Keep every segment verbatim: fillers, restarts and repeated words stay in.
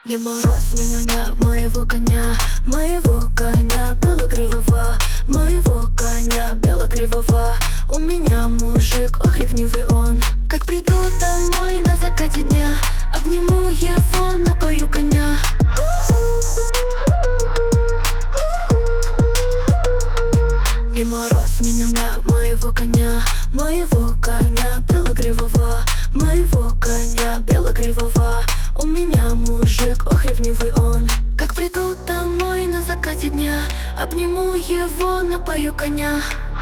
Не мороз меня, моего коня, моего коня белокрылого, моего коня белокрылого. У меня мужик, ох, ревнивый он. Как приду домой на закате дня, обниму его, напою коня. Не мороз меня, моего коня, моего коня белокрылого, моего коня белокрылого. У меня мужик, ох, ревнивый он. Как приду домой на закате дня, обниму его, напою коня.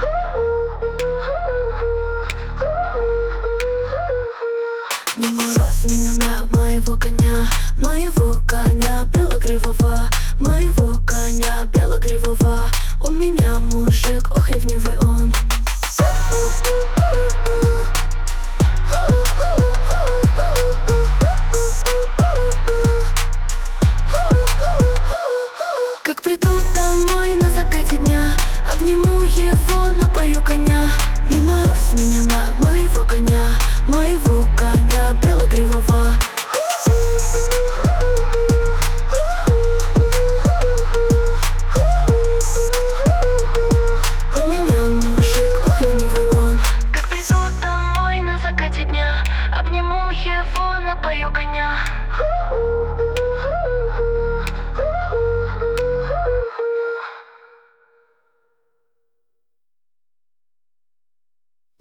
Не мороз меня, моего коня, моего коня белокрылого, моего коня белокрылого. У меня мужик, ох, ревнивый он. Как приду домой на закате дня, обниму его, напою коня. Не мороз меня, моего коня, моего коня белокрылого. У меня мужик, ох, ревнивый он. Как приду домой на закате дня, обниму его, напою коня.